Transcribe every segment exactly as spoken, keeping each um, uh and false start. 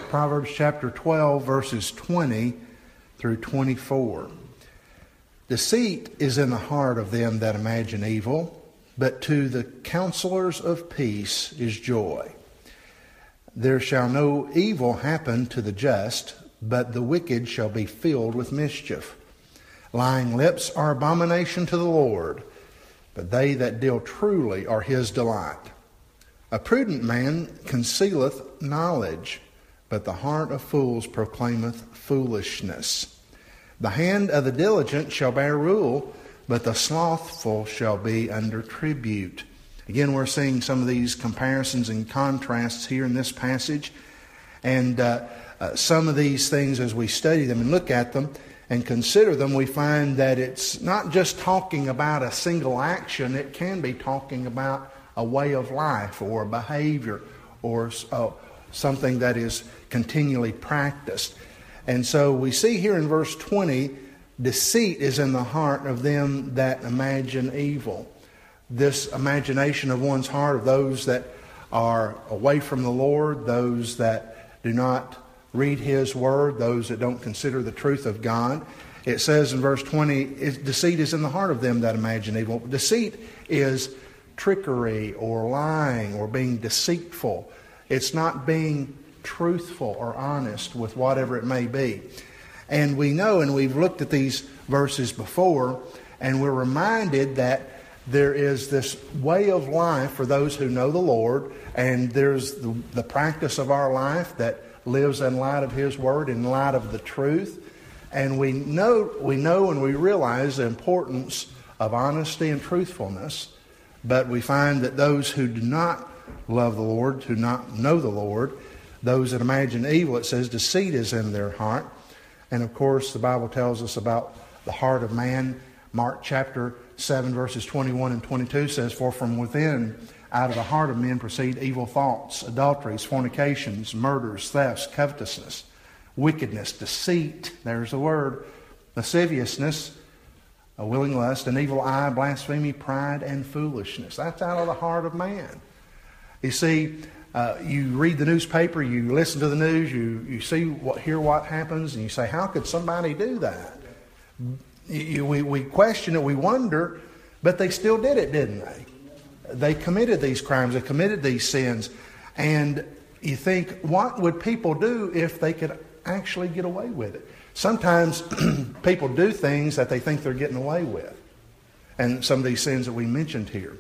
Proverbs chapter twelve, verses twenty through twenty-four. Deceit is in the heart of them that imagine evil, but to the counselors of peace is joy. There shall no evil happen to the just, but the wicked shall be filled with mischief. Lying lips are abomination to the Lord, but they that deal truly are his delight. A prudent man concealeth knowledge, but the heart of fools proclaimeth foolishness. The hand of the diligent shall bear rule, but the slothful shall be under tribute. Again, we're seeing some of these comparisons and contrasts here in this passage. And uh, uh, some of these things, as we study them and look at them and consider them, we find that it's not just talking about a single action. It can be talking about a way of life or a behavior or uh, something that is continually practiced. And so we see here in verse twenty, deceit is in the heart of them that imagine evil. This imagination of one's heart of those that are away from the Lord, those that do not read his word, those that don't consider the truth of God. It says in verse twenty, deceit is in the heart of them that imagine evil. Deceit is trickery or lying or being deceitful. It's not being truthful or honest with whatever it may be. And we know, and we've looked at these verses before, and we're reminded that there is this way of life for those who know the Lord, and there's the, the practice of our life that lives in light of his word, in light of the truth. And we know, we know and we realize the importance of honesty and truthfulness, but we find that those who do not love the Lord, who not know the Lord, those that imagine evil, it says deceit is in their heart. And of course, the Bible tells us about the heart of man. Mark chapter seven, verses twenty-one and twenty-two says, for from within, out of the heart of men proceed evil thoughts, adulteries, fornications, murders, thefts, covetousness, wickedness, deceit, there's the word, lasciviousness, a willing lust, an evil eye, blasphemy, pride, and foolishness. That's out of the heart of man. You see, uh, you read the newspaper, you listen to the news, you, you see what, hear what happens, and you say, how could somebody do that? You, we, we question it, we wonder, but they still did it, didn't they? They committed these crimes, they committed these sins. And you think, what would people do if they could actually get away with it? Sometimes people do things that they think they're getting away with. And some of these sins that we mentioned here.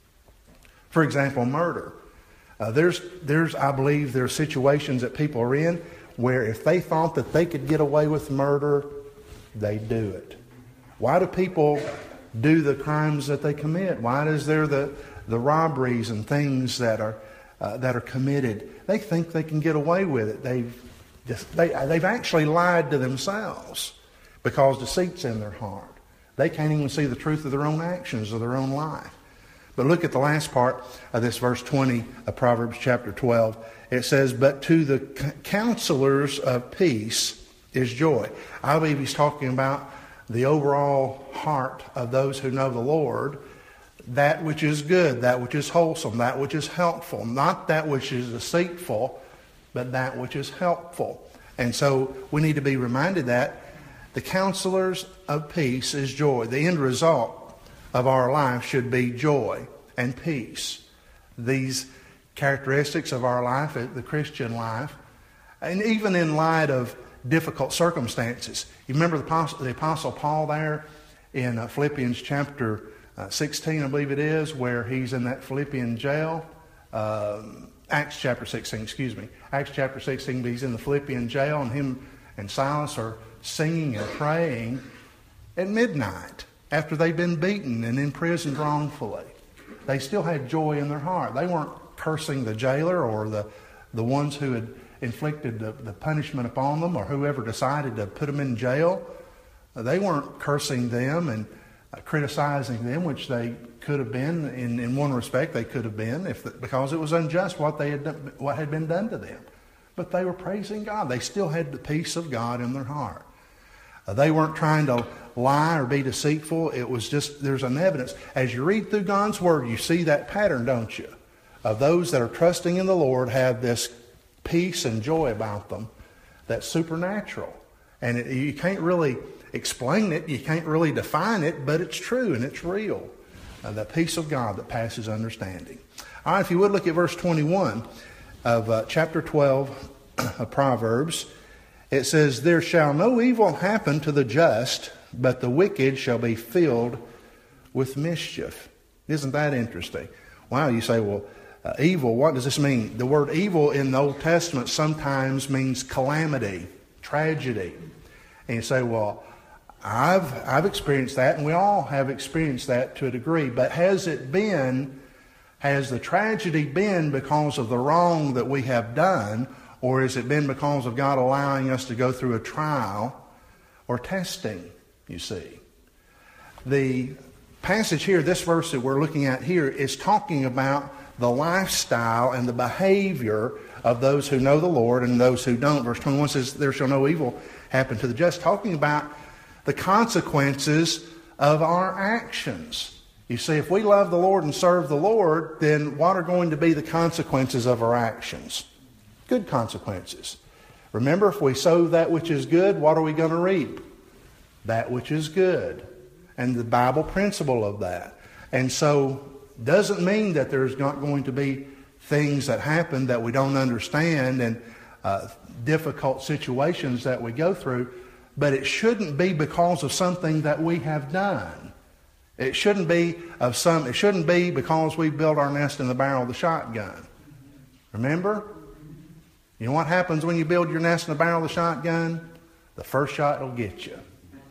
For example, murder. Uh, there's, there's, I believe, there are situations that people are in where if they thought that they could get away with murder, they do it. Why do people do the crimes that they commit? Why is there the, the robberies and things that are uh, that are committed? They think they can get away with it. They've just, they, they've actually lied to themselves because deceit's in their heart. They can't even see the truth of their own actions or their own life. But look at the last part of this verse twenty of Proverbs chapter twelve. It says, but to the counselors of peace is joy. I believe he's talking about the overall heart of those who know the Lord, that which is good, that which is wholesome, that which is helpful, not that which is deceitful, but that which is helpful. And so we need to be reminded that the counselors of peace is joy. The end result of our life should be joy and peace. These characteristics of our life, the Christian life, and even in light of difficult circumstances. You remember the Apostle, the Apostle Paul there in uh, Philippians chapter uh, sixteen, I believe it is, where he's in that Philippian jail. Uh, Acts chapter sixteen, excuse me. Acts chapter sixteen, but he's in the Philippian jail, and him and Silas are singing and praying at midnight after they've been beaten and imprisoned wrongfully. They still had joy in their heart. They weren't cursing the jailer or the, the ones who had inflicted the, the punishment upon them or whoever decided to put them in jail. They weren't cursing them and uh, criticizing them, which they could have been. In, in one respect, they could have been if the, because it was unjust what they had done, what had been done to them. But they were praising God. They still had the peace of God in their heart. Uh, they weren't trying to lie or be deceitful. It was just, there's an evidence. As you read through God's Word, you see that pattern, don't you? Of those that are trusting in the Lord have this peace and joy about them that's supernatural. And it, you can't really explain it, you can't really define it, but it's true and it's real. Uh, the peace of God that passes understanding. All right, if you would look at verse twenty-one of uh, chapter twelve of Proverbs. It says, there shall no evil happen to the just, but the wicked shall be filled with mischief. Isn't that interesting? Wow, you say, well, uh, evil, what does this mean? The word evil in the Old Testament sometimes means calamity, tragedy. And you say, well, I've I've experienced that, and we all have experienced that to a degree, but has it been, has the tragedy been because of the wrong that we have done, or has it been because of God allowing us to go through a trial or testing, you see? The passage here, this verse that we're looking at here, is talking about the lifestyle and the behavior of those who know the Lord and those who don't. Verse twenty-one says, there shall no evil happen to the just, talking about the consequences of our actions. You see, if we love the Lord and serve the Lord, then what are going to be the consequences of our actions? Good consequences. Remember, if we sow that which is good, what are we going to reap? That which is good. And the Bible principle of that. And so, doesn't mean that there's not going to be things that happen that we don't understand and uh, difficult situations that we go through, but it shouldn't be because of something that we have done. It shouldn't be of some. It shouldn't be because we built our nest in the barrel of the shotgun. Remember? You know what happens when you build your nest in the barrel of the shotgun? The first shot will get you.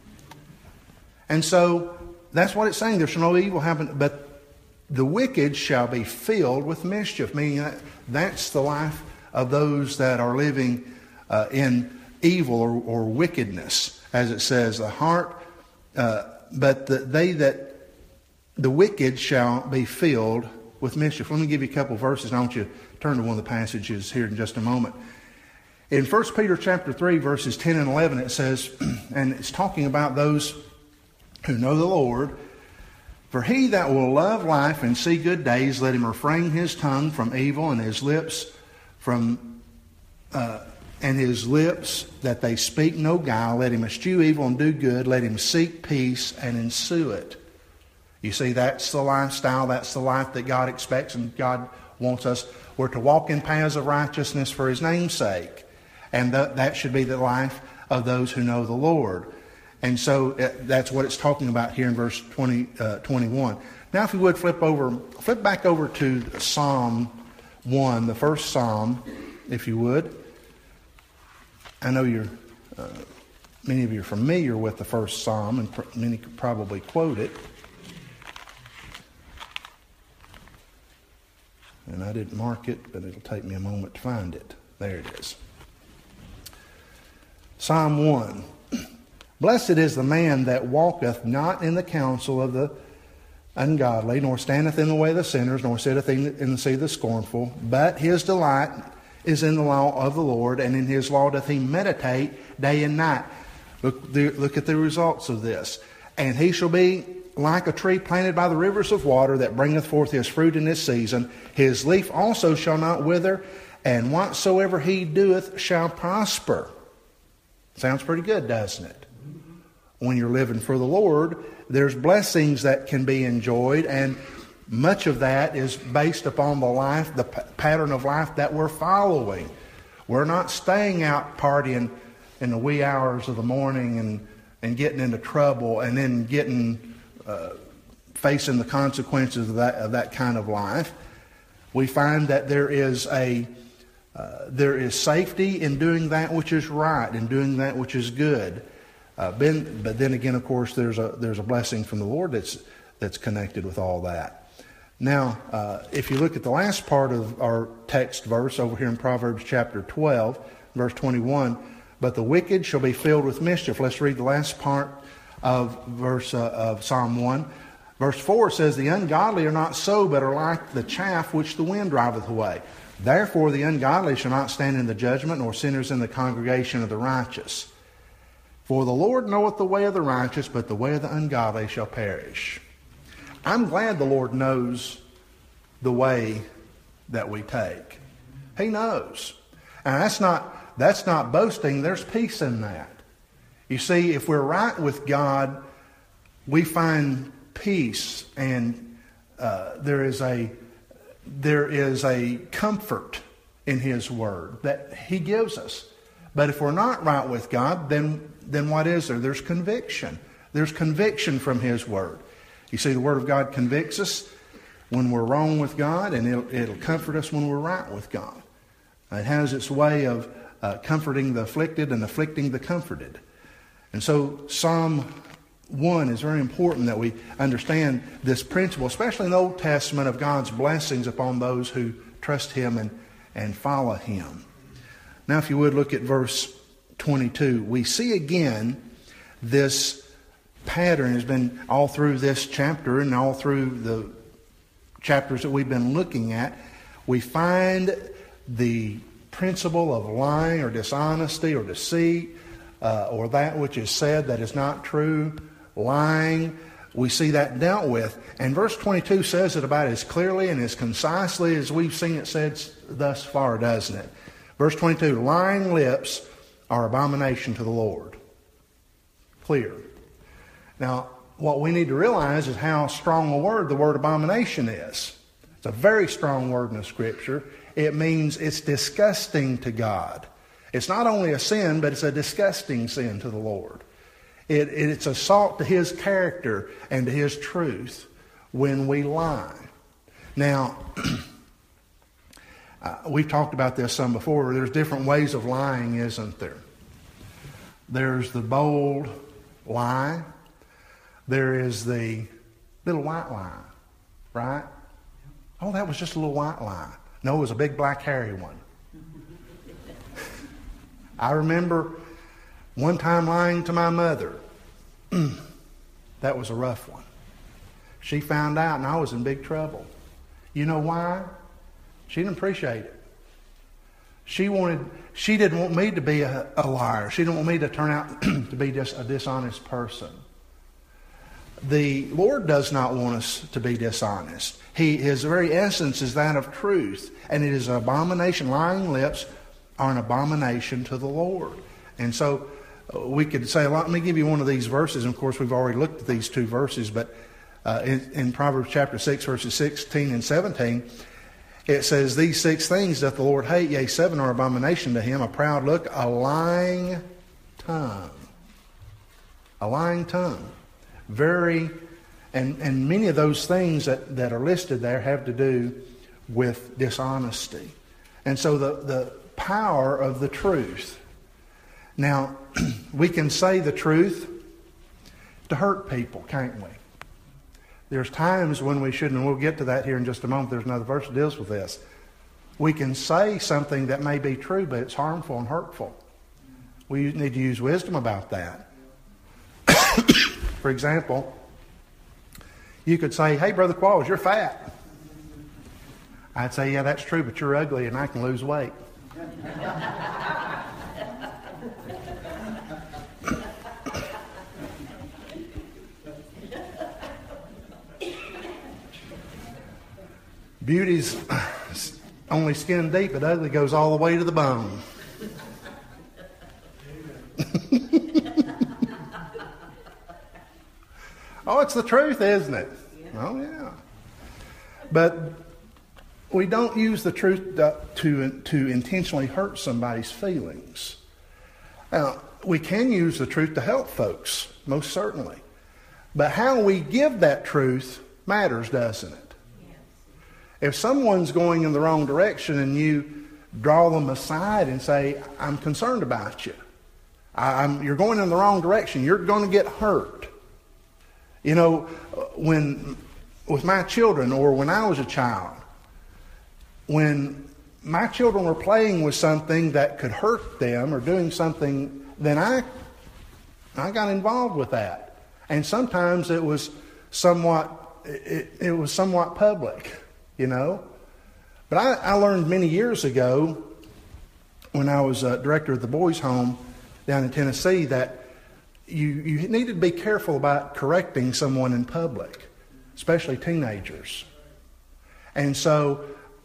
And so that's what it's saying. There shall no evil happen, but the wicked shall be filled with mischief. Meaning that that's the life of those that are living uh, in evil or, or wickedness, as it says. The heart, uh, but the, they that the wicked shall be filled with mischief. Let me give you a couple of verses. I want you to turn to one of the passages here in just a moment. In First Peter chapter three, verses ten and eleven, it says, and it's talking about those who know the Lord, for he that will love life and see good days, let him refrain his tongue from evil and his lips from uh, and his lips that they speak no guile. Let him eschew evil and do good. Let him seek peace and ensue it. You see, that's the lifestyle. That's the life that God expects and God wants us. We're to walk in paths of righteousness for his name's sake. And th- that should be the life of those who know the Lord. And so uh, that's what it's talking about here in verse twenty, uh, twenty-one. Now if you would flip over, flip back over to Psalm one, the first Psalm, if you would. I know you're, uh, many of you are familiar with the first Psalm, and pr- many could probably quote it. And I didn't mark it, but it'll take me a moment to find it. There it is. Psalm one. Blessed is the man that walketh not in the counsel of the ungodly, nor standeth in the way of the sinners, nor sitteth in the seat of the scornful. But his delight is in the law of the Lord, and in his law doth he meditate day and night. Look, the, look at the results of this. And he shall be like a tree planted by the rivers of water, that bringeth forth his fruit in his season. His leaf also shall not wither, and whatsoever he doeth shall prosper. Sounds pretty good, doesn't it? When you're living for the Lord, there's blessings that can be enjoyed, and much of that is based upon the life, the p- pattern of life that we're following. We're not staying out partying in the wee hours of the morning and, and getting into trouble and then getting uh, facing the consequences of that of that kind of life. We find that there is a uh, there is safety in doing that which is right and doing that which is good. Uh, been, but then again, of course, there's a there's a blessing from the Lord that's that's connected with all that. Now, uh, if you look at the last part of our text verse over here in Proverbs chapter twelve, verse twenty-one, but the wicked shall be filled with mischief. Let's read the last part of verse uh, of Psalm one. Verse four says, the ungodly are not so, but are like the chaff which the wind driveth away. Therefore the ungodly shall not stand in the judgment, nor sinners in the congregation of the righteous. For the Lord knoweth the way of the righteous, but the way of the ungodly shall perish. I'm glad the Lord knows the way that we take. He knows. And that's not, that's not boasting. There's peace in that. You see, if we're right with God, we find peace, and uh, there is a there is a comfort in His Word that He gives us. But if we're not right with God, then then what is there? There's conviction. There's conviction from His Word. You see, the Word of God convicts us when we're wrong with God, and it'll, it'll comfort us when we're right with God. It has its way of uh, comforting the afflicted and afflicting the comforted. And so Psalm one is very important that we understand this principle, especially in the Old Testament, of God's blessings upon those who trust Him and, and follow Him. Now, if you would, look at verse twenty-two. We see again this pattern has been all through this chapter and all through the chapters that we've been looking at. We find the principle of lying or dishonesty or deceit, uh, or that which is said that is not true, lying. We see that dealt with. And verse twenty-two says it about as clearly and as concisely as we've seen it said thus far, doesn't it? Verse twenty-two, lying lips are abomination to the Lord. Clear. Now, what we need to realize is how strong a word the word abomination is. It's a very strong word in the Scripture. It means it's disgusting to God. It's not only a sin, but it's a disgusting sin to the Lord. It, it's assault to His character and to His truth when we lie. Now, uh, we've talked about this some before. There's different ways of lying, isn't there? There's the bold lie. There is the little white lie, right? Oh, that was just a little white lie. No, it was a big black hairy one. I remember one time lying to my mother. That was a rough one. She found out and I was in big trouble. You know why? She didn't appreciate it. She wanted, she didn't want me to be a, a liar. She didn't want me to turn out to be just a dishonest person. The Lord does not want us to be dishonest. He, His very essence is that of truth. And it is an abomination. Lying lips are an abomination to the Lord. And so uh, we could say, let me give you one of these verses. And of course, we've already looked at these two verses. But uh, in, in Proverbs chapter six, verses sixteen and seventeen, it says, these six things doth the Lord hate, yea, seven are abomination to Him, a proud look, a lying tongue. A lying tongue. Very, and, and many of those things that, that are listed there have to do with dishonesty. And so the, the power of the truth. Now, we can say the truth to hurt people, can't we? There's times when we shouldn't, and we'll get to that here in just a moment. There's another verse that deals with this. We can say something that may be true, but it's harmful and hurtful. We need to use wisdom about that. For example, you could say, hey, Brother Qualls, you're fat. I'd say, yeah, that's true, but you're ugly and I can lose weight. Beauty's only skin deep, but ugly goes all the way to the bone. Oh, it's the truth, isn't it? Yeah. Oh, yeah. But we don't use the truth to, to, to intentionally hurt somebody's feelings. Now, we can use the truth to help folks, most certainly. But how we give that truth matters, doesn't it? Yes. If someone's going in the wrong direction and you draw them aside and say, I'm concerned about you. I, I'm, you're going in the wrong direction. You're going to get hurt. You know, when with my children or when I was a child, when my children were playing with something that could hurt them or doing something, then I I got involved with that. And sometimes it was somewhat it, it was somewhat public, you know. But I, I learned many years ago when I was a director of the boys' home down in Tennessee that You, you need to be careful about correcting someone in public, especially teenagers. And so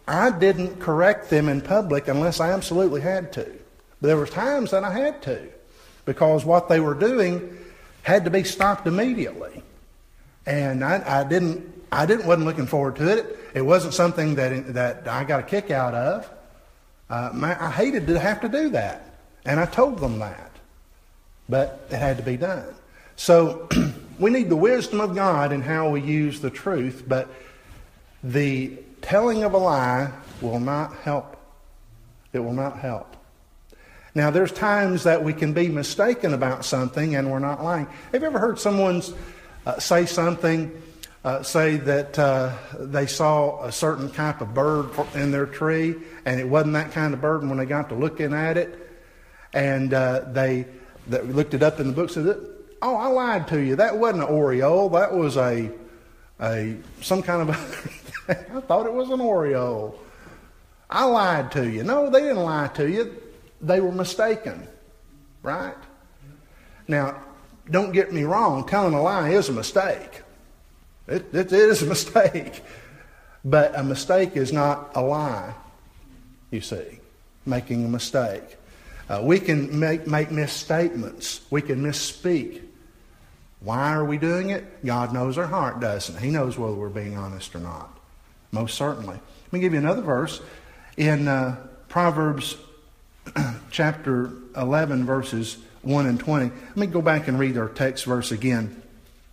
I didn't correct them in public unless I absolutely had to. But there were times that I had to, because what they were doing had to be stopped immediately. And I, I didn't, I didn't, wasn't looking forward to it. It wasn't something that that I got a kick out of. Uh, my, I hated to have to do that, and I told them that. But it had to be done. So we need the wisdom of God in how we use the truth, but the telling of a lie will not help. It will not help. Now, there's times that we can be mistaken about something and we're not lying. Have you ever heard someone uh, say something, uh, say that uh, they saw a certain type of bird in their tree, and it wasn't that kind of bird, and when they got to looking at it, and uh, they, they looked it up in the book, said, "Oh, I lied to you. That wasn't an oriole. That was a a some kind of I thought it was an oriole. I lied to you." No, they didn't lie to you. They were mistaken, right? Now, don't get me wrong. Telling a lie is a mistake. It, it is a mistake. But a mistake is not a lie, you see, making a mistake. Uh, we can make, make misstatements. We can misspeak. Why are we doing it? God knows our heart, doesn't He? He knows whether we're being honest or not. Most certainly. Let me give you another verse. In uh, Proverbs chapter eleven, verses one and twenty. Let me go back and read our text verse again.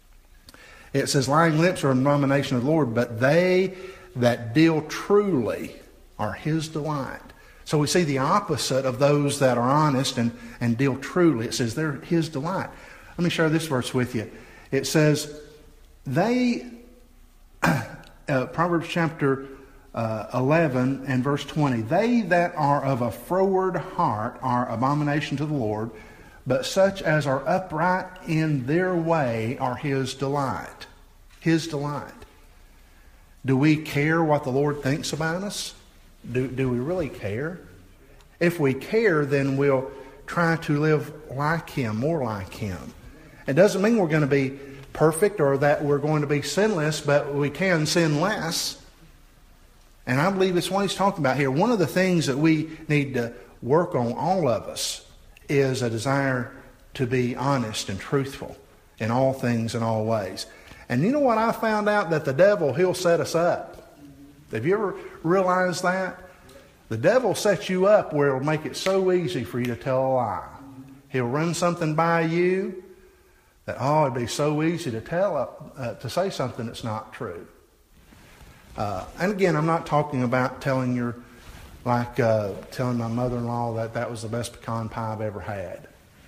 It says, "Lying lips are an abomination of the Lord, but they that deal truly are His delight." So we see the opposite of those that are honest and, and deal truly. It says they're His delight. Let me share this verse with you. It says, they, uh, Proverbs chapter uh, eleven and verse twenty, "They that are of a froward heart are abomination to the Lord, but such as are upright in their way are His delight." His delight. Do we care what the Lord thinks about us? Do, do we really care? If we care, then we'll try to live like Him, more like Him. It doesn't mean we're going to be perfect or that we're going to be sinless, but we can sin less. And I believe it's what he's talking about here. One of the things that we need to work on, all of us, is a desire to be honest and truthful in all things and all ways. And you know what I found out? That the devil, he'll set us up. Have you ever realized that? The devil sets you up where it'll make it so easy for you to tell a lie. He'll run something by you that, oh, it'd be so easy to tell, uh, to say something that's not true. Uh, and again, I'm not talking about telling your, like uh, telling my mother-in-law that that was the best pecan pie I've ever had,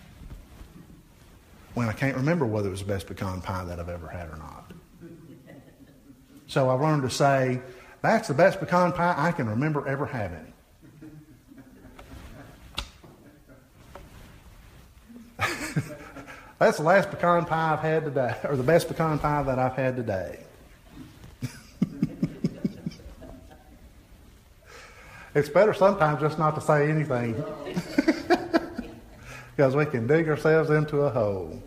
when I can't remember whether it was the best pecan pie that I've ever had or not. So I've learned to say, that's the best pecan pie I can remember ever having. That's the last pecan pie I've had today, or the best pecan pie that I've had today. It's better sometimes just not to say anything, because we can dig ourselves into a hole.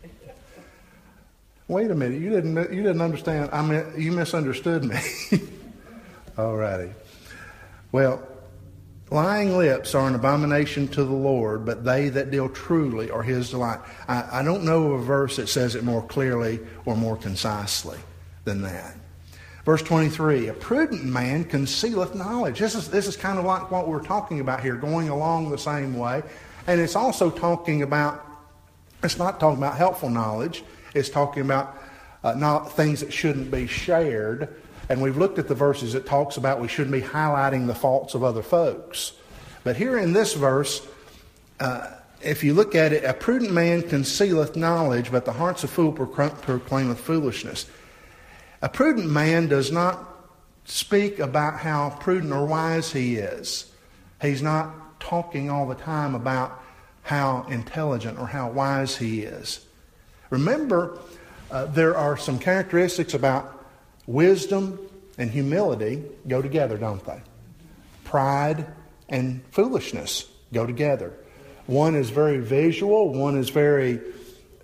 Wait a minute, you didn't you didn't understand. I mean, you misunderstood me. Alrighty. Well, lying lips are an abomination to the Lord, but they that deal truly are His delight. I, I don't know of a verse that says it more clearly or more concisely than that. Verse twenty-three, "A prudent man concealeth knowledge." This is, this is kind of like what we're talking about here, going along the same way. And it's also talking about, it's not talking about helpful knowledge. It's talking about uh, not things that shouldn't be shared. And we've looked at the verses that talks about we shouldn't be highlighting the faults of other folks. But here in this verse, uh, if you look at it, "A prudent man concealeth knowledge, but the hearts of fool proclaimeth foolishness." A prudent man does not speak about how prudent or wise he is. He's not talking all the time about how intelligent or how wise he is. Remember, uh, there are some characteristics about wisdom and humility go together, don't they? Pride and foolishness go together. One is very visual, one is very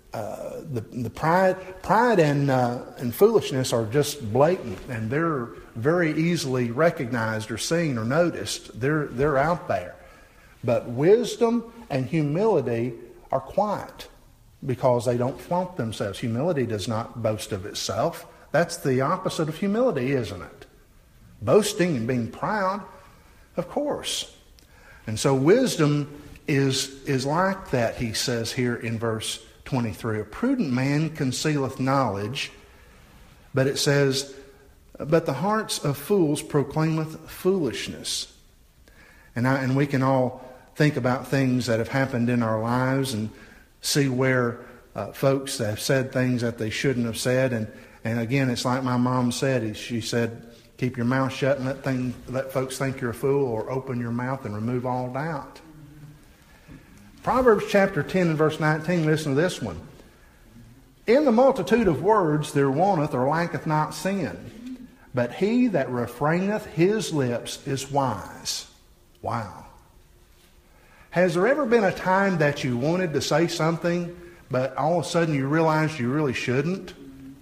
uh, the the pride, pride and uh, and foolishness are just blatant, and they're very easily recognized or seen or noticed. They're they're out there. But wisdom and humility are quiet because they don't flaunt themselves. Humility does not boast of itself. That's the opposite of humility, isn't it? Boasting and being proud, of course. And so wisdom is, is like that, he says here in verse twenty-three. A prudent man concealeth knowledge, but it says, but the hearts of fools proclaimeth foolishness. And, I, and we can all think about things that have happened in our lives and see where uh, folks have said things that they shouldn't have said. And, and again, it's like my mom said. She said, keep your mouth shut and let, thing, let folks think you're a fool, or open your mouth and remove all doubt. Proverbs chapter ten and verse nineteen, listen to this one. In the multitude of words there wanteth or lacketh not sin, but he that refraineth his lips is wise. Wow. Has there ever been a time that you wanted to say something, but all of a sudden you realized you really shouldn't?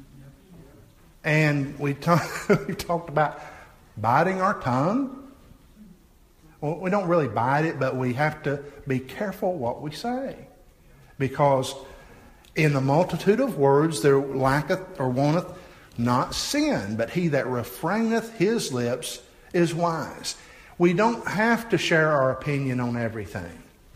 And we, talk, we talked about biting our tongue. Well, we don't really bite it, but we have to be careful what we say. Because in the multitude of words there lacketh or wanteth not sin, but he that refraineth his lips is wise. We don't have to share our opinion on everything.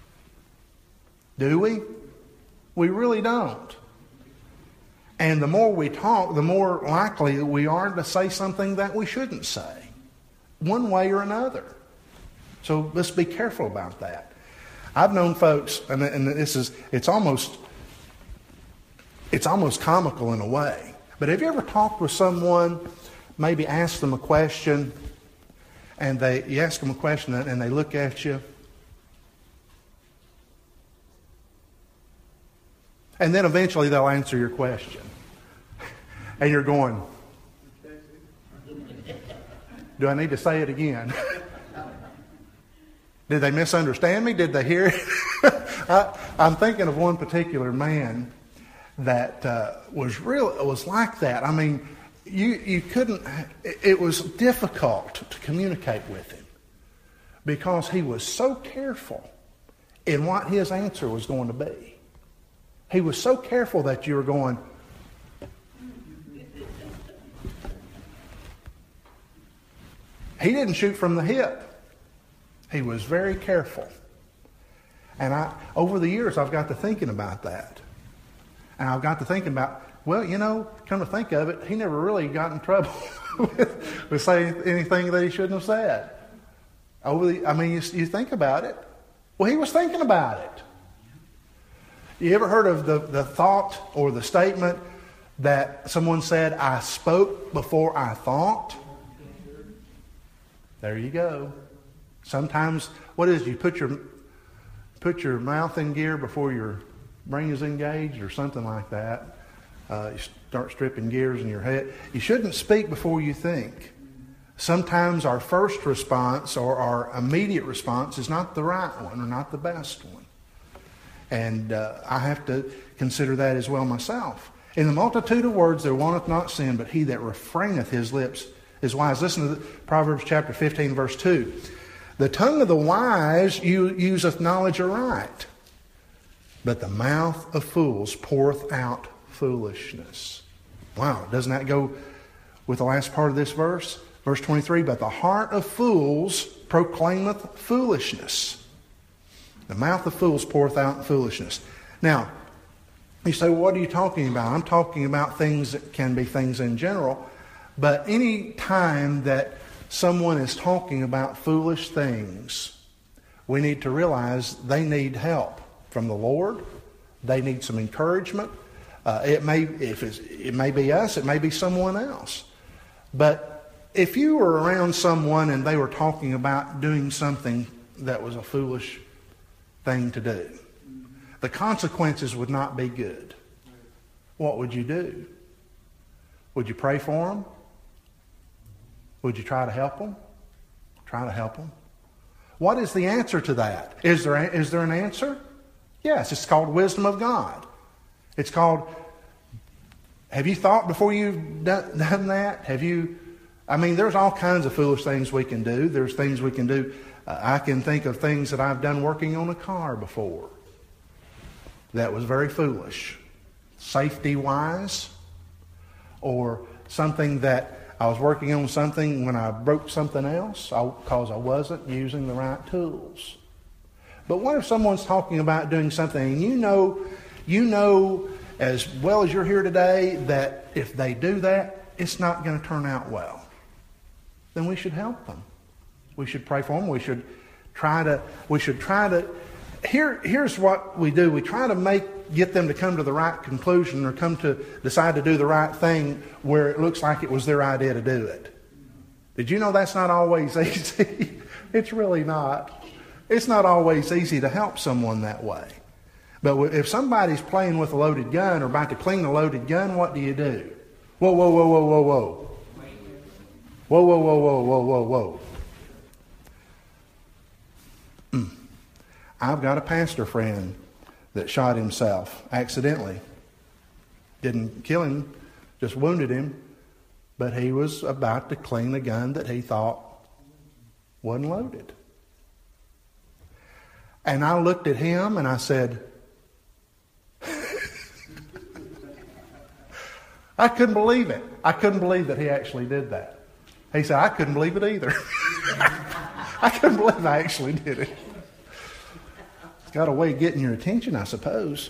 Do we? We really don't. And the more we talk, the more likely we are to say something that we shouldn't say, one way or another. So let's be careful about that. I've known folks, and, and this is, it's almost, it's almost comical in a way. But have you ever talked with someone, maybe asked them a question, and they, you ask them a question and they look at you, and then eventually they'll answer your question. And you're going, do I need to say it again? Did they misunderstand me? Did they hear it? I, I'm thinking of one particular man that uh, was real. It was like that. I mean, you you couldn't. It was difficult to communicate with him because he was so careful in what his answer was going to be. He was so careful that you were going, he didn't shoot from the hip. He was very careful. And I, over the years, I've got to thinking about that. And I've got to thinking about, well, you know, come to think of it, he never really got in trouble with, with saying anything that he shouldn't have said. Over the, I mean, you, you think about it. Well, he was thinking about it. You ever heard of the, the thought or the statement that someone said, I spoke before I thought? There you go. Sometimes, what is it? You put your, put your mouth in gear before your brain is engaged or something like that. Uh, you start stripping gears in your head. You shouldn't speak before you think. Sometimes our first response or our immediate response is not the right one or not the best one. And uh, I have to consider that as well myself. In the multitude of words there wanteth not sin, but he that refraineth his lips is wise. Listen to the, Proverbs chapter fifteen, verse two. The tongue of the wise useth knowledge aright, but the mouth of fools poureth out foolishness. Wow, doesn't that go with the last part of this verse? Verse twenty-three, but the heart of fools proclaimeth foolishness. The mouth of fools poureth out foolishness. Now, you say, well, what are you talking about? I'm talking about things that can be things in general. But any time that someone is talking about foolish things, we need to realize they need help from the Lord. They need some encouragement. Uh, it may, if it's, it may be us, it may be someone else. But if you were around someone and they were talking about doing something that was a foolish thing to do, the consequences would not be good. What would you do? Would you pray for them? Would you try to help them? Try to help them. What is the answer to that? Is there, is there an answer? Yes, it's called wisdom of God. It's called, have you thought before you've done, done that? Have you, I mean, there's all kinds of foolish things we can do. There's things we can do. Uh, I can think of things that I've done working on a car before that was very foolish, safety-wise, or something that I was working on something when I broke something else because I, I wasn't using the right tools. But what if someone's talking about doing something and you know, you know as well as you're here today that if they do that, it's not going to turn out well? Then we should help them. We should pray for them. We should try to, we should try to, here, here's what we do. We try to make, get them to come to the right conclusion or come to decide to do the right thing where it looks like it was their idea to do it. Did you know that's not always easy? It's really not. It's not always easy to help someone that way. But if somebody's playing with a loaded gun or about to clean a loaded gun, what do you do? Whoa, whoa, whoa, whoa, whoa, whoa. Whoa, whoa, whoa, whoa, whoa, whoa, whoa. Mm. I've got a pastor friend that shot himself accidentally. Didn't kill him, just wounded him. But he was about to clean a gun that he thought wasn't loaded. And I looked at him and I said, I couldn't believe it. I couldn't believe that he actually did that. He said, I couldn't believe it either. I couldn't believe I actually did it. It's got a way of getting your attention, I suppose.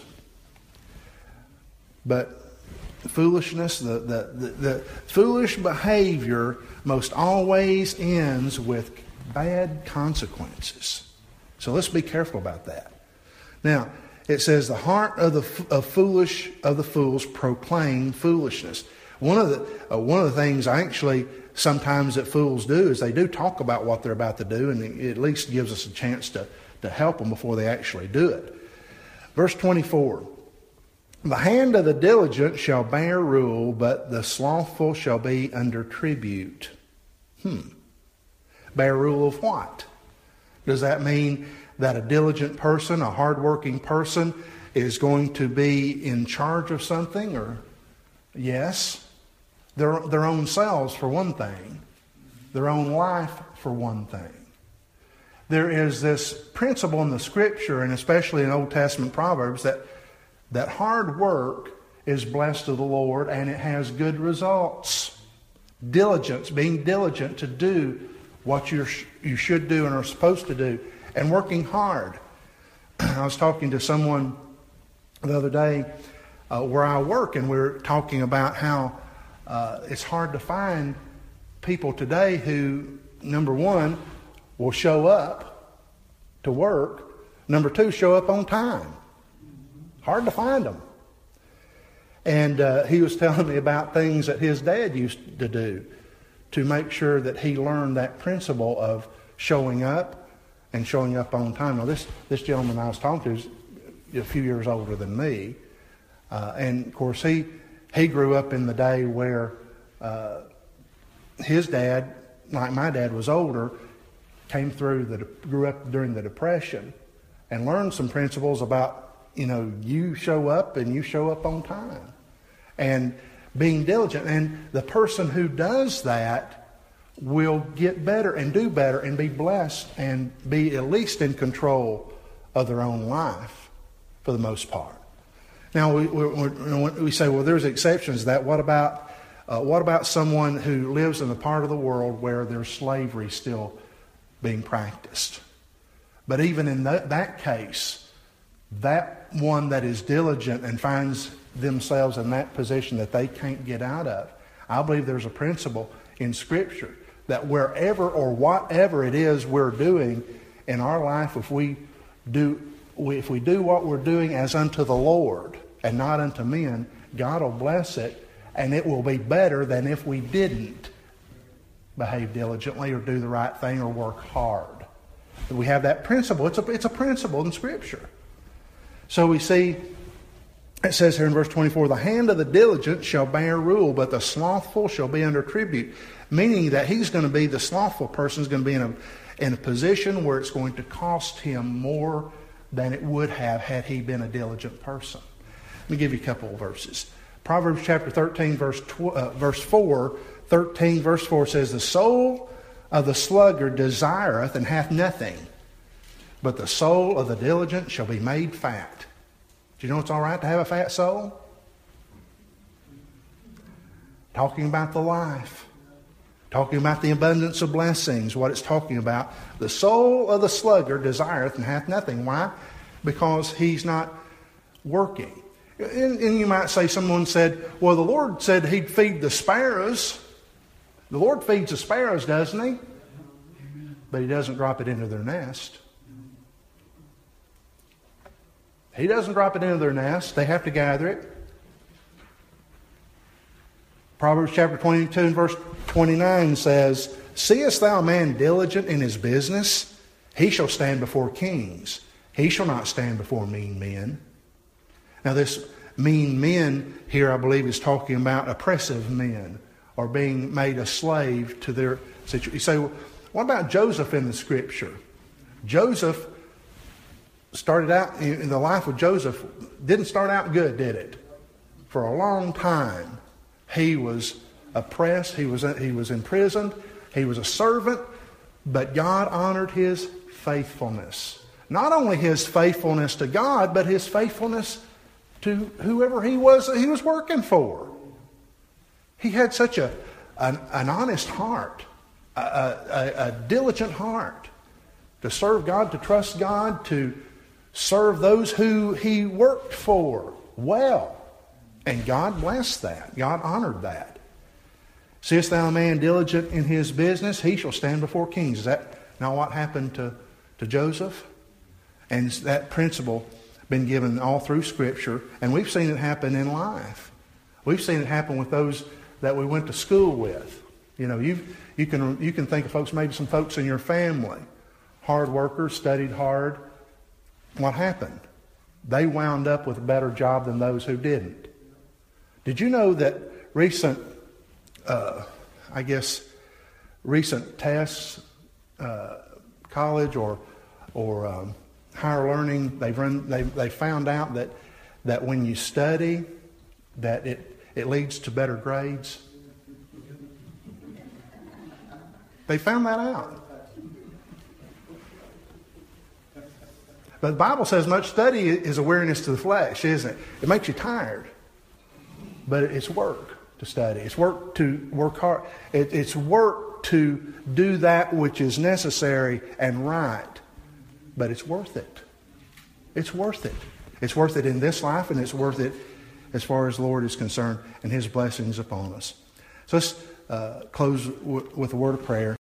But foolishness, the, the, the, the foolish behavior most always ends with bad consequences. So let's be careful about that. Now, it says the heart of the of foolish of the fools proclaim foolishness. One of the uh, one of the things actually sometimes that fools do is they do talk about what they're about to do, and it at least gives us a chance to to help them before they actually do it. Verse twenty-four: the hand of the diligent shall bear rule, but the slothful shall be under tribute. Hmm. Bear rule of what? Does that mean that a diligent person, a hardworking person, is going to be in charge of something? Or yes, their their own selves for one thing, their own life for one thing. There is this principle in the Scripture, and especially in Old Testament Proverbs, that that hard work is blessed of the Lord and it has good results. Diligence, being diligent to do what you you should do and are supposed to do, and working hard. I was talking to someone the other day uh, where I work, and we were talking about how uh, it's hard to find people today who, number one, will show up to work. Number two, show up on time. Hard to find them. And uh, he was telling me about things that his dad used to do to make sure that he learned that principle of showing up and showing up on time. Now, this, this gentleman I was talking to is a few years older than me. Uh, and, of course, he he grew up in the day where uh, his dad, like my dad, was older, came through, the grew up during the Depression, and learned some principles about, you know, you show up and you show up on time. And being diligent. And the person who does that will get better and do better and be blessed and be at least in control of their own life for the most part. Now, we, we, we say, well, there's exceptions to that. What about, uh, what about someone who lives in a part of the world where there's slavery still being practiced? But even in that, that case, that one that is diligent and finds themselves in that position that they can't get out of, I believe there's a principle in Scripture that wherever or whatever it is we're doing in our life, if we do if we do what we're doing as unto the Lord and not unto men, God will bless it, and it will be better than if we didn't behave diligently or do the right thing or work hard. We have that principle. It's a, it's a principle in Scripture. So we see, it says here in verse twenty-four, the hand of the diligent shall bear rule, but the slothful shall be under tribute. Meaning that he's going to be, the slothful person is going to be in a, in a position where it's going to cost him more than it would have had he been a diligent person. me give you a couple of verses. Proverbs chapter thirteen, verse tw- uh, verse four. thirteen, verse four says, "The soul of the sluggard desireth and hath nothing, but the soul of the diligent shall be made fat." Do you know it's all right to have a fat soul? Talking about the life. Talking about the abundance of blessings, what it's talking about. The soul of the sluggard desireth and hath nothing. Why? Because he's not working. And, and you might say, someone said, well, the Lord said he'd feed the sparrows. The Lord feeds the sparrows, doesn't he? But he doesn't drop it into their nest. He doesn't drop it into their nest. They have to gather it. Proverbs chapter twenty-two and verse twenty-nine says, "Seest thou a man diligent in his business? He shall stand before kings. He shall not stand before mean men." Now this mean men here, I believe, is talking about oppressive men or being made a slave to their situation. You say, well, what about Joseph in the Scripture? Joseph started out, in the life of Joseph, didn't start out good, did it? For a long time, he was oppressed, he was, he was imprisoned, he was a servant, but God honored his faithfulness. Not only his faithfulness to God, but his faithfulness to whoever he was that he was working for. He had such a an, an honest heart, a, a, a diligent heart to serve God, to trust God, to serve those who he worked for well. And God blessed that. God honored that. "Seest thou a man diligent in his business? He shall stand before kings." Is that not what happened to, to Joseph? And that principle been given all through Scripture, and we've seen it happen in life. We've seen it happen with those that we went to school with. You know, you you can you can think of folks, maybe some folks in your family, hard workers, studied hard. What happened? They wound up with a better job than those who didn't. Did you know that recent, uh, I guess, recent tests, uh, college or or um, higher learning, they've run, they they found out that that when you study, that it it leads to better grades. They found that out. But the Bible says much study is a weariness to the flesh, isn't it? It makes you tired. But it's work to study. It's work to work hard. It, it's work to do that which is necessary and right. But it's worth it. It's worth it. It's worth it in this life, and it's worth it as far as the Lord is concerned and his blessings upon us. So let's uh, close w- with a word of prayer.